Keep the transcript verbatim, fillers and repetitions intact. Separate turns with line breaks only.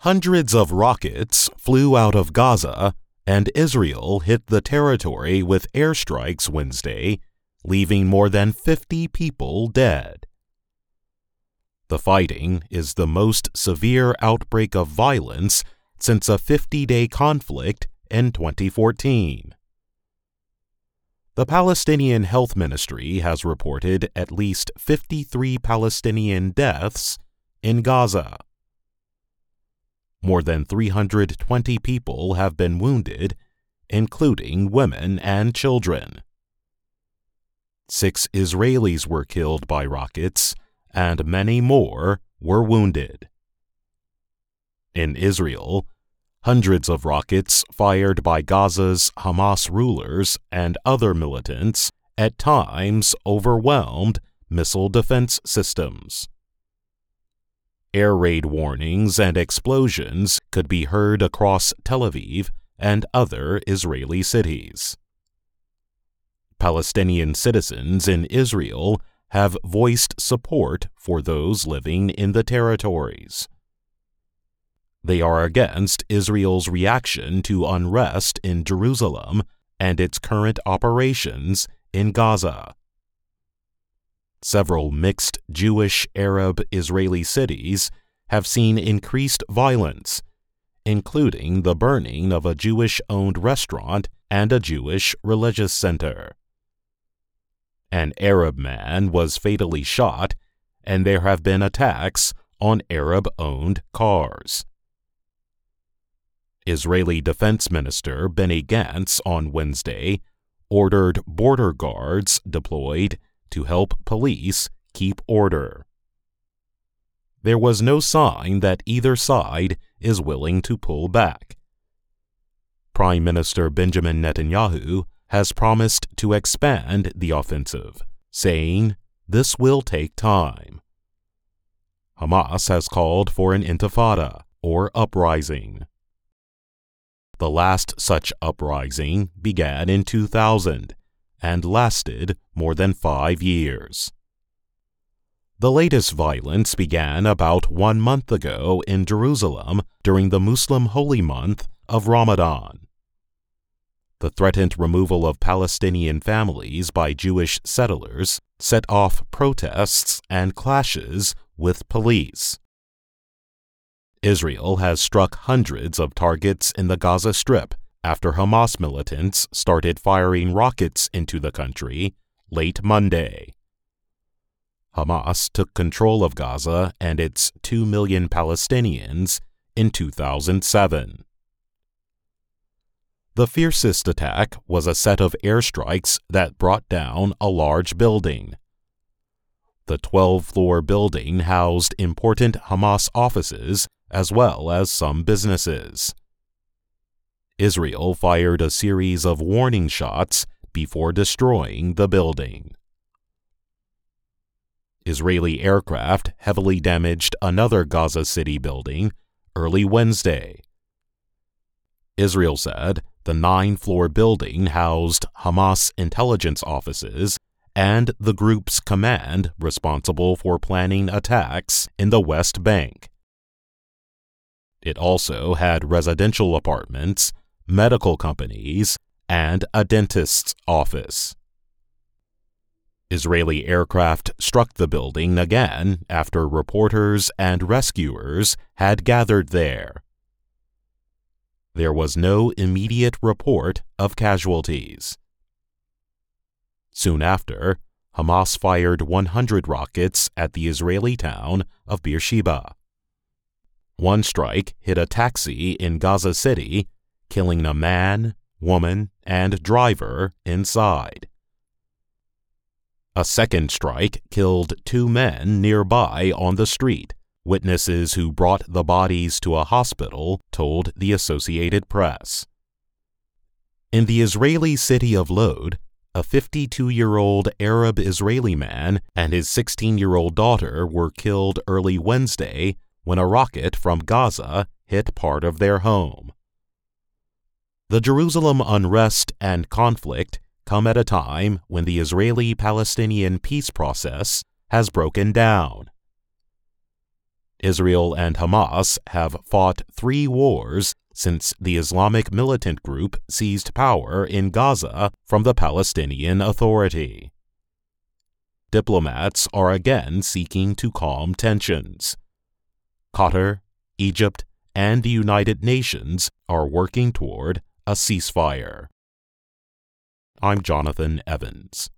Hundreds of rockets flew out of Gaza, and Israel hit the territory with airstrikes Wednesday, leaving more than fifty people dead. The fighting is the most severe outbreak of violence since a fifty-day conflict in twenty fourteen. The Palestinian Health Ministry has reported at least fifty-three Palestinian deaths in Gaza. More than three hundred twenty people have been wounded, including women and children. Six Israelis were killed by rockets, and many more were wounded. In Israel, hundreds of rockets fired by Gaza's Hamas rulers and other militants at times overwhelmed missile defense systems. Air raid warnings and explosions could be heard across Tel Aviv and other Israeli cities. Palestinian citizens in Israel have voiced support for those living in the territories. They are against Israel's reaction to unrest in Jerusalem and its current operations in Gaza. Several mixed Jewish, Arab, Israeli cities have seen increased violence, including the burning of a Jewish-owned restaurant and a Jewish religious center. An Arab man was fatally shot, and there have been attacks on Arab-owned cars. Israeli Defense Minister Benny Gantz on Wednesday ordered border guards deployed to help police keep order. There was no sign that either side is willing to pull back. Prime Minister Benjamin Netanyahu has promised to expand the offensive, saying this will take time. Hamas has called for an intifada, or uprising. The last such uprising began in two thousand and lasted more than five years. The latest violence began about one month ago in Jerusalem during the Muslim holy month of Ramadan. The threatened removal of Palestinian families by Jewish settlers set off protests and clashes with police. Israel has struck hundreds of targets in the Gaza Strip after Hamas militants started firing rockets into the country late Monday. Hamas took control of Gaza and its two million Palestinians in two thousand seven. The fiercest attack was a set of airstrikes that brought down a large building. The twelve-floor building housed important Hamas offices as well as some businesses. Israel fired a series of warning shots before destroying the building. Israeli aircraft heavily damaged another Gaza City building early Wednesday. Israel said the nine-floor building housed Hamas intelligence offices and the group's command responsible for planning attacks in the West Bank. It also had residential apartments, medical companies, and a dentist's office. Israeli aircraft struck the building again after reporters and rescuers had gathered there. There was no immediate report of casualties. Soon after, Hamas fired one hundred rockets at the Israeli town of Beersheba. One strike hit a taxi in Gaza City, killing a man, woman, and driver inside. A second strike killed two men nearby on the street, witnesses who brought the bodies to a hospital told the Associated Press. In the Israeli city of Lod, a fifty-two-year-old Arab Israeli man and his sixteen-year-old daughter were killed early Wednesday when a rocket from Gaza hit part of their home. The Jerusalem unrest and conflict come at a time when the Israeli-Palestinian peace process has broken down. Israel and Hamas have fought three wars since the Islamic militant group seized power in Gaza from the Palestinian Authority. Diplomats are again seeking to calm tensions. Qatar, Egypt, and the United Nations are working toward a ceasefire. I'm Jonathan Evans.